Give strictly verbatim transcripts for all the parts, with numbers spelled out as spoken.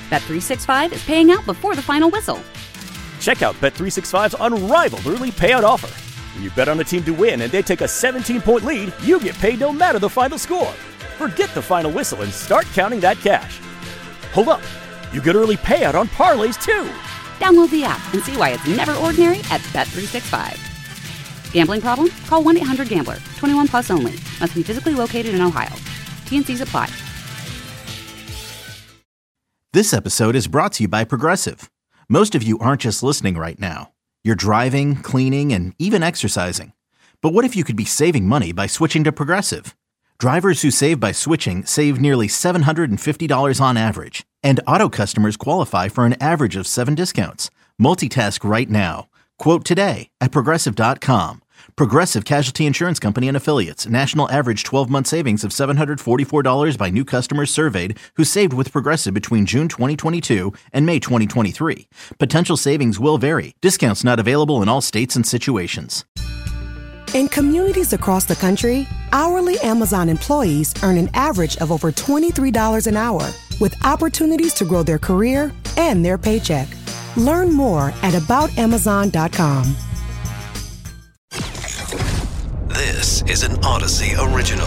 Bet three sixty-five is paying out before the final whistle. Check out Bet three sixty-five's unrivaled early payout offer. When you bet on a team to win and they take a seventeen-point lead, you get paid no matter the final score. Forget the final whistle and start counting that cash. Hold up. You get early payout on parlays, too. Download the app and see why it's never ordinary at Bet three sixty-five. Gambling problem? Call one eight hundred gambler. twenty-one plus only. Must be physically located in Ohio. T N Cs apply. This episode is brought to you by Progressive. Most of you aren't just listening right now. You're driving, cleaning, and even exercising. But what if you could be saving money by switching to Progressive? Drivers who save by switching save nearly seven hundred fifty dollars on average. And auto customers qualify for an average of seven discounts. Multitask right now. Quote today at Progressive dot com. Progressive Casualty Insurance Company and Affiliates. National average twelve-month savings of seven hundred forty-four dollars by new customers surveyed who saved with Progressive between June twenty twenty-two and May twenty twenty-three. Potential savings will vary. Discounts not available in all states and situations. In communities across the country, hourly Amazon employees earn an average of over twenty-three dollars an hour, with opportunities to grow their career and their paycheck. Learn more at about amazon dot com. This is an Odyssey original.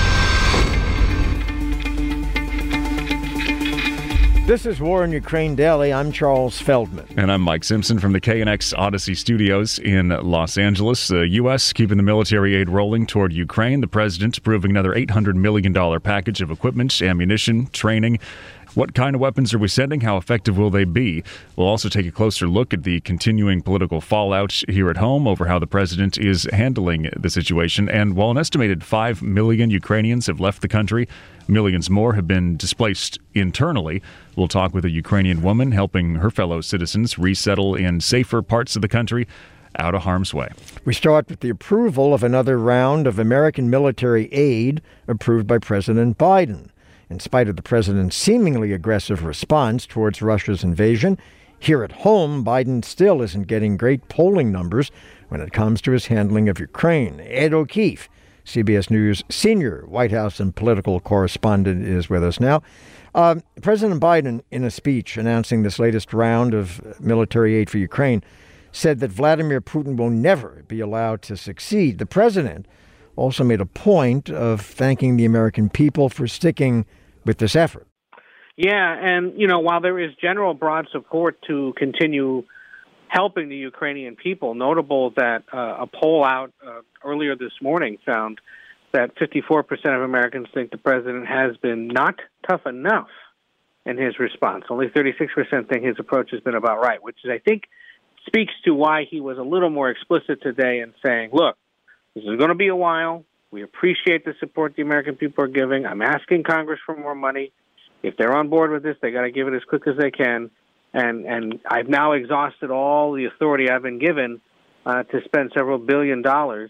This is War in Ukraine Daily. I'm Charles Feldman. And I'm Mike Simpson from the K N X Odyssey Studios in Los Angeles. The U S keeping the military aid rolling toward Ukraine. The president approving another eight hundred million dollars package of equipment, ammunition, training. What kind of weapons are we sending? How effective will they be? We'll also take a closer look at the continuing political fallout here at home over how the president is handling the situation. And while an estimated five million Ukrainians have left the country, millions more have been displaced internally. We'll talk with a Ukrainian woman helping her fellow citizens resettle in safer parts of the country out of harm's way. We start with the approval of another round of American military aid approved by President Biden. In spite of the president's seemingly aggressive response towards Russia's invasion, here at home, Biden still isn't getting great polling numbers when it comes to his handling of Ukraine. Ed O'Keefe, C B S News senior White House and political correspondent, is with us now. Uh, President Biden, in a speech announcing this latest round of military aid for Ukraine, said that Vladimir Putin will never be allowed to succeed. The president also made a point of thanking the American people for sticking with this effort. Yeah, and, you know, while there is general broad support to continue helping the Ukrainian people, notable that uh, a poll out uh, earlier this morning found that fifty-four percent of Americans think the president has been not tough enough in his response. Only thirty-six percent think his approach has been about right, which is, I think, speaks to why he was a little more explicit today in saying, look, this is going to be a while. We appreciate the support the American people are giving. I'm asking Congress for more money. If they're on board with this, they got to give it as quick as they can. And and I've now exhausted all the authority I've been given uh, to spend several billion dollars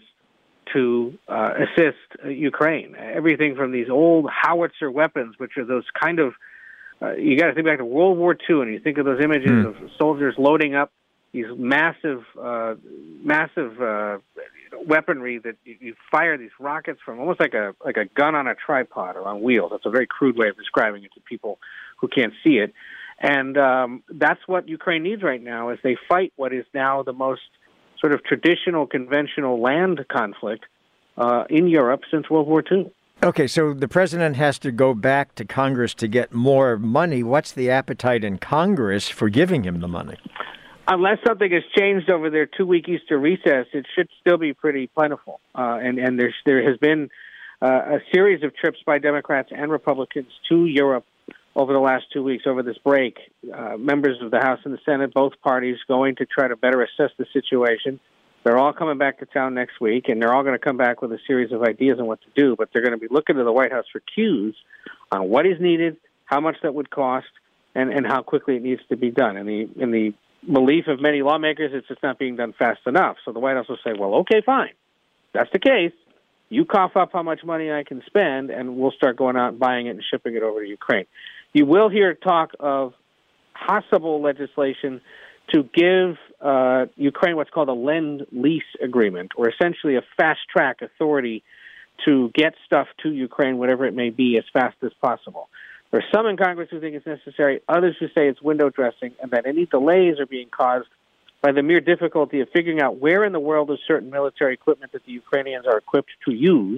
to uh, assist uh, Ukraine. Everything from these old howitzer weapons, which are those kind of, uh, you got to think back to World War Two, and you think of those images mm. of soldiers loading up these massive, uh, massive uh, weaponry that you, you fire these rockets from, almost like a like a gun on a tripod or on wheels. That's a very crude way of describing it to people who can't see it. And um, that's what Ukraine needs right now as they fight what is now the most sort of traditional, conventional land conflict uh, in Europe since World War Two. Okay, so the president has to go back to Congress to get more money. What's the appetite in Congress for giving him the money? Unless something has changed over their two-week Easter recess, it should still be pretty plentiful. Uh, and, and there's, there has been uh, a series of trips by Democrats and Republicans to Europe over the last two weeks, over this break. Uh, members of the House and the Senate, both parties, going to try to better assess the situation. They're all coming back to town next week, and they're all going to come back with a series of ideas on what to do. But they're going to be looking to the White House for cues on what is needed, how much that would cost, and, and how quickly it needs to be done. And the in the belief of many lawmakers, it's just not being done fast enough. So the White House will say, well, okay, fine. That's the case. You cough up how much money I can spend, and we'll start going out and buying it and shipping it over to Ukraine. You will hear talk of possible legislation to give uh, Ukraine what's called a lend-lease agreement, or essentially a fast-track authority to get stuff to Ukraine, whatever it may be, as fast as possible. There are some in Congress who think it's necessary, others who say it's window dressing, and that any delays are being caused by the mere difficulty of figuring out where in the world is certain military equipment that the Ukrainians are equipped to use,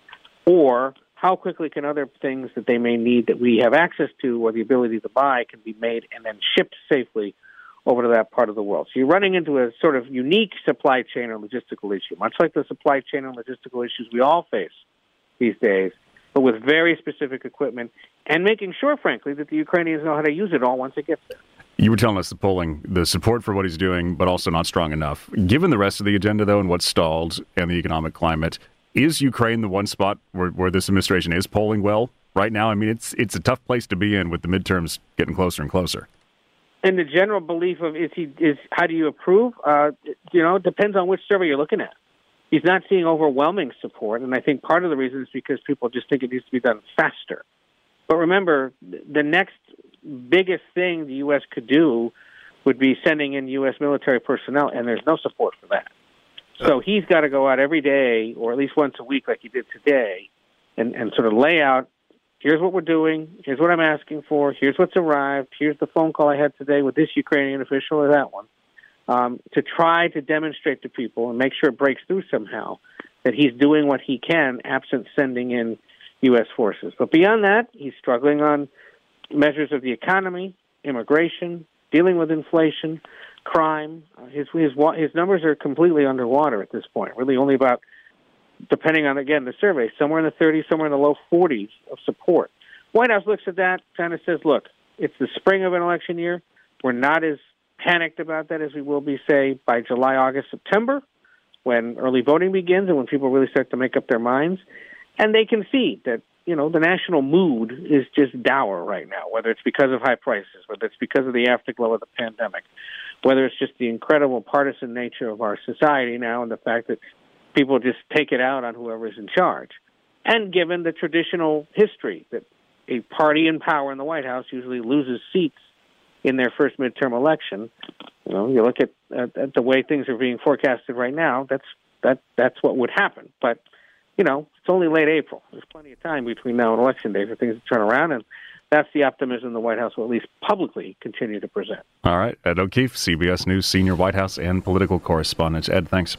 or how quickly can other things that they may need that we have access to or the ability to buy can be made and then shipped safely over to that part of the world. So you're running into a sort of unique supply chain or logistical issue, much like the supply chain and logistical issues we all face these days, but with very specific equipment and making sure, frankly, that the Ukrainians know how to use it all once it gets there. You were telling us the polling, the support for what he's doing, but also not strong enough. Given the rest of the agenda, though, and what's stalled and the economic climate, is Ukraine the one spot where, where this administration is polling well right now? I mean, it's it's a tough place to be in with the midterms getting closer and closer. And the general belief of is he is how do you approve? Uh, you know, it depends on which survey you're looking at. He's not seeing overwhelming support, and I think part of the reason is because people just think it needs to be done faster. But remember, the next biggest thing the U S could do would be sending in U S military personnel, and there's no support for that. So he's got to go out every day, or at least once a week like he did today, and, and sort of lay out, here's what we're doing, here's what I'm asking for, here's what's arrived, here's the phone call I had today with this Ukrainian official or that one, um, to try to demonstrate to people and make sure it breaks through somehow that he's doing what he can, absent sending in U S forces. But beyond that, he's struggling on measures of the economy, immigration, dealing with inflation, crime. Uh, his, his his numbers are completely underwater at this point, really only about, depending on, again, the survey, somewhere in the thirties, somewhere in the low forties of support. White House looks at that, kind of says, look, it's the spring of an election year. We're not as panicked about that as we will be, say, by July, August, September, when early voting begins and when people really start to make up their minds. And they concede that, you know, the national mood is just dour right now, whether it's because of high prices, whether it's because of the afterglow of the pandemic, whether it's just the incredible partisan nature of our society now and the fact that people just take it out on whoever is in charge. And given the traditional history that a party in power in the White House usually loses seats in their first midterm election, you know, you look at, at, at the way things are being forecasted right now, that's that that's what would happen. But you know, it's only late April. There's plenty of time between now and Election Day for things to turn around, and that's the optimism the White House will at least publicly continue to present. All right. Ed O'Keefe, C B S News senior White House and political correspondent. Ed, thanks.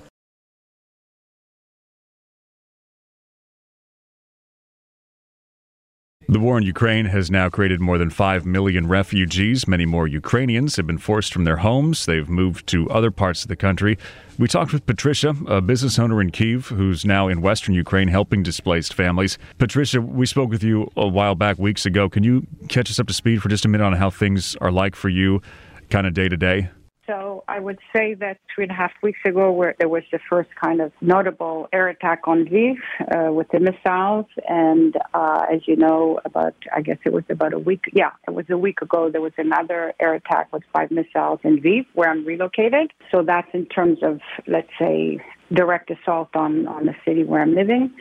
The war in Ukraine has now created more than five million refugees. Many more Ukrainians have been forced from their homes. They've moved to other parts of the country. We talked with Patricia, a business owner in Kyiv, who's now in western Ukraine helping displaced families. Patricia, we spoke with you a while back, weeks ago. Can you catch us up to speed for just a minute on how things are like for you, kind of day to day? So I would say that three and a half weeks ago, where there was the first kind of notable air attack on Lviv uh, with the missiles, and uh, as you know, about I guess it was about a week. Yeah, it was a week ago. There was another air attack with five missiles in Lviv, where I'm relocated. So that's in terms of, let's say, direct assault on on the city where I'm living.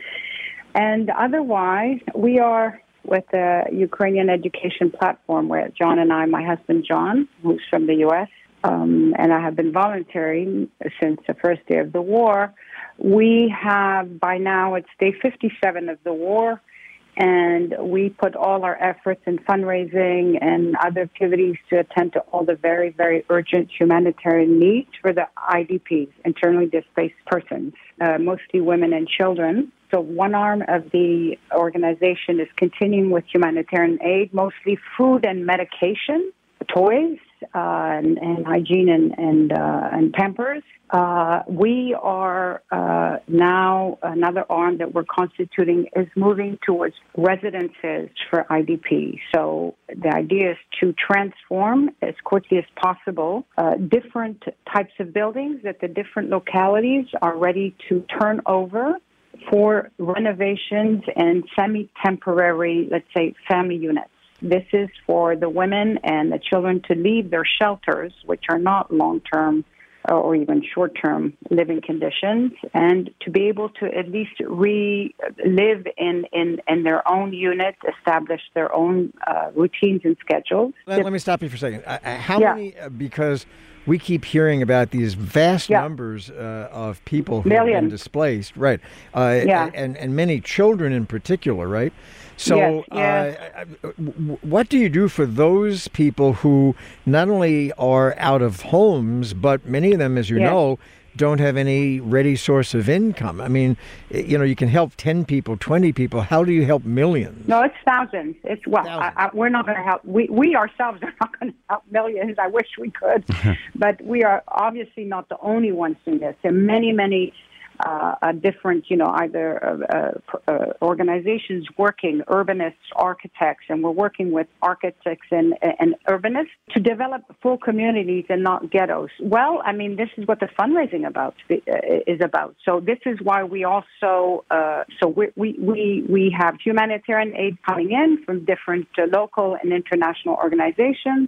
And otherwise, we are with the Ukrainian education platform, where John and I, my husband John, who's from the U S, Um, and I have been volunteering since the first day of the war. We have, by now, it's day fifty-seven of the war, and we put all our efforts in fundraising and other activities to attend to all the very, very urgent humanitarian needs for the I D Ps, internally displaced persons, uh, mostly women and children. So one arm of the organization is continuing with humanitarian aid, mostly food and medication, toys, Uh, and, and hygiene and and, uh, and Pampers. Uh, we are uh, now, another arm that we're constituting is moving towards residences for I D P. So the idea is to transform as quickly as possible uh, different types of buildings that the different localities are ready to turn over for renovations and semi-temporary, let's say, family units. This is for the women and the children to leave their shelters, which are not long-term or even short-term living conditions, and to be able to at least re-live in, in, in their own unit, establish their own uh, routines and schedules. Let, let me stop you for a second. Uh, how yeah. many, uh, because we keep hearing about these vast yeah. numbers uh, of people who Millions. have been displaced, right? Uh, yeah. and, and many children in particular, right? So yes, yes. Uh, what do you do for those people who not only are out of homes, but many of them, as you yes. know, don't have any ready source of income? I mean, you know, you can help ten people, twenty people. How do you help millions? No, it's thousands. It's well, thousands. I, I, we're not going to help. We we ourselves are not going to help millions. I wish we could, but we are obviously not the only ones doing this. There are many, many uh, uh, different, you know, either uh, uh, organizations working, urbanists, architects, and we're working with architects and, and urbanists to develop full communities and not ghettos. Well, I mean, this is what the fundraising about uh, is about. So this is why we also, uh, so we, we, we, we have humanitarian aid coming in from different uh, local and international organizations.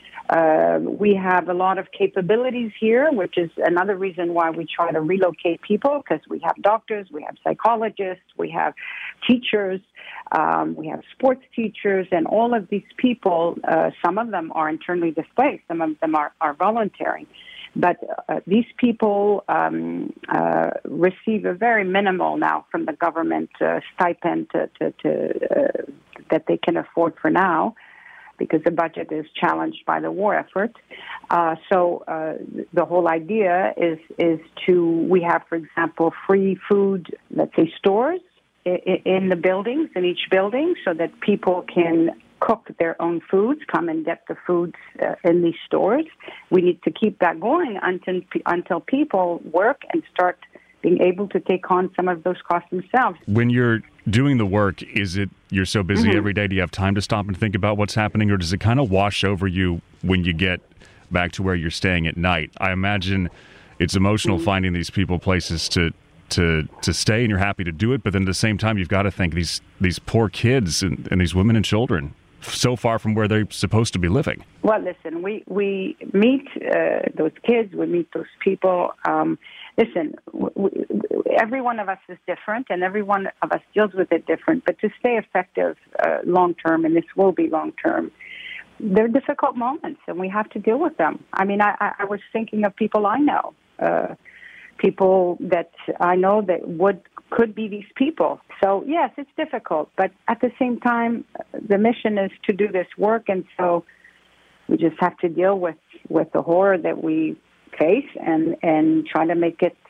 Uh, we have a lot of capabilities here, which is another reason why we try to relocate people, because we have doctors, we have psychologists, we have teachers, um, we have sports teachers, and all of these people, uh, some of them are internally displaced, some of them are, are voluntary. But uh, these people um, uh, receive a very minimal now from the government uh, stipend to, to, to, uh, that they can afford for now, because the budget is challenged by the war effort. Uh, so uh, the whole idea is is to, we have, for example, free food, let's say, stores in, in the buildings, in each building, so that people can cook their own foods, come and get the foods uh, in these stores. We need to keep that going until until people work and start being able to take on some of those costs themselves. When you're doing the work, is it you're so busy mm-hmm. every day, do you have time to stop and think about what's happening, or does it kind of wash over you when you get back to where you're staying at night? I imagine it's emotional mm-hmm. finding these people places to to to stay, and you're happy to do it, but then at the same time you've got to think these these poor kids and, and these women and children so far from where they're supposed to be living. Well, listen, we, we meet uh, those kids, we meet those people. Um, listen, we, we, every one of us is different, and every one of us deals with it different. But to stay effective uh, long-term, and this will be long-term, they're difficult moments, and we have to deal with them. I mean, I, I was thinking of people I know, uh, people that I know that would could be these people. So, yes, it's difficult, but at the same time, the mission is to do this work, and so we just have to deal with, with the horror that we face and, and try to make it,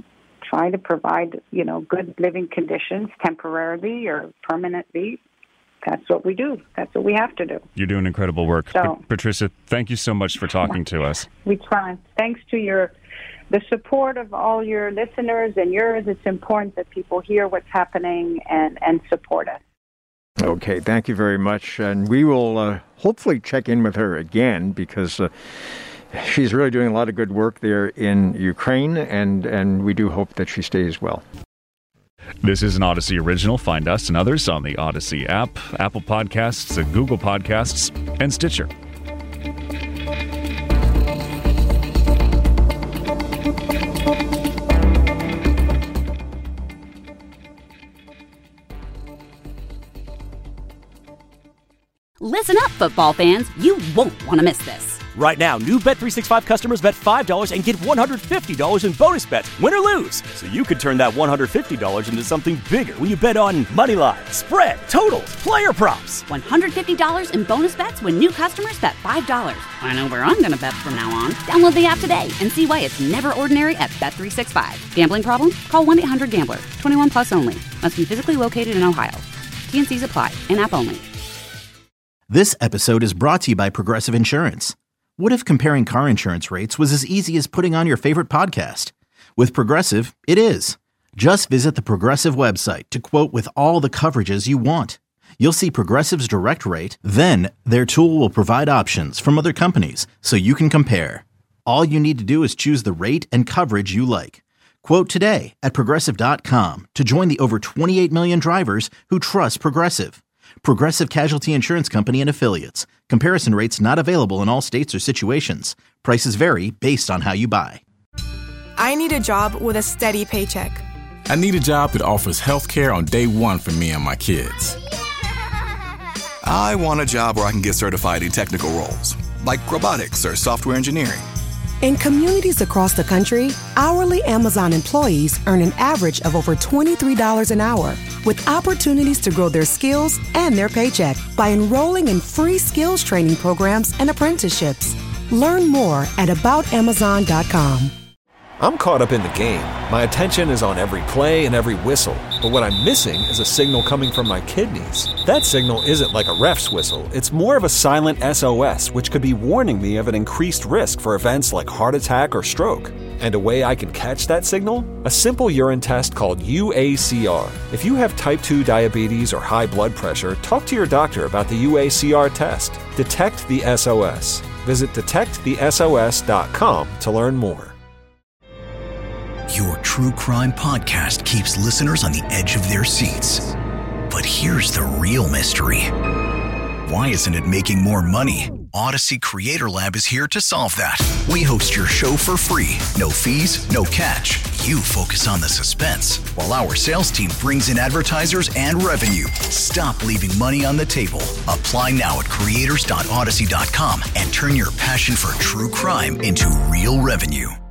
try to provide, you know, good living conditions temporarily or permanently. That's what we do. That's what we have to do. You're doing incredible work. So, Pat- Patricia, thank you so much for talking to us. We try. Thanks to your the support of all your listeners and yours. It's important that people hear what's happening and, and support us. Okay, thank you very much. And we will uh, hopefully check in with her again, because uh, she's really doing a lot of good work there in Ukraine, and, and we do hope that she stays well. This is an Odyssey original. Find us and others on the Odyssey app, Apple Podcasts, Google Podcasts, and Stitcher. Listen up, football fans. You won't want to miss this. Right now, new Bet three sixty-five customers bet five dollars and get one hundred fifty dollars in bonus bets, win or lose. So you could turn that one hundred fifty dollars into something bigger when you bet on money line, spread, totals, player props. one hundred fifty dollars in bonus bets when new customers bet five dollars. I know where I'm going to bet from now on. Download the app today and see why it's never ordinary at Bet three sixty-five. Gambling problem? Call one eight hundred gambler. twenty-one plus only. Must be physically located in Ohio. T N Cs apply. In-app only. This episode is brought to you by Progressive Insurance. What if comparing car insurance rates was as easy as putting on your favorite podcast? With Progressive, it is. Just visit the Progressive website to quote with all the coverages you want. You'll see Progressive's direct rate, then their tool will provide options from other companies so you can compare. All you need to do is choose the rate and coverage you like. Quote today at Progressive dot com to join the over twenty-eight million drivers who trust Progressive. Progressive Casualty Insurance Company and Affiliates. Comparison rates not available in all states or situations. Prices vary based on how you buy. I need a job with a steady paycheck. I need a job that offers health care on day one for me and my kids. I want a job where I can get certified in technical roles, like robotics or software engineering. In communities across the country, hourly Amazon employees earn an average of over twenty-three dollars an hour, with opportunities to grow their skills and their paycheck by enrolling in free skills training programs and apprenticeships. Learn more at about amazon dot com. I'm caught up in the game. My attention is on every play and every whistle. But what I'm missing is a signal coming from my kidneys. That signal isn't like a ref's whistle. It's more of a silent S O S, which could be warning me of an increased risk for events like heart attack or stroke. And a way I can catch that signal? A simple urine test called U A C R. If you have type two diabetes or high blood pressure, talk to your doctor about the U A C R test. Detect the S O S. Visit detect the S O S dot com to learn more. Your true crime podcast keeps listeners on the edge of their seats. But here's the real mystery. Why isn't it making more money? Odyssey Creator Lab is here to solve that. We host your show for free. No fees, no catch. You focus on the suspense, while our sales team brings in advertisers and revenue. Stop leaving money on the table. Apply now at creators dot odyssey dot com and turn your passion for true crime into real revenue.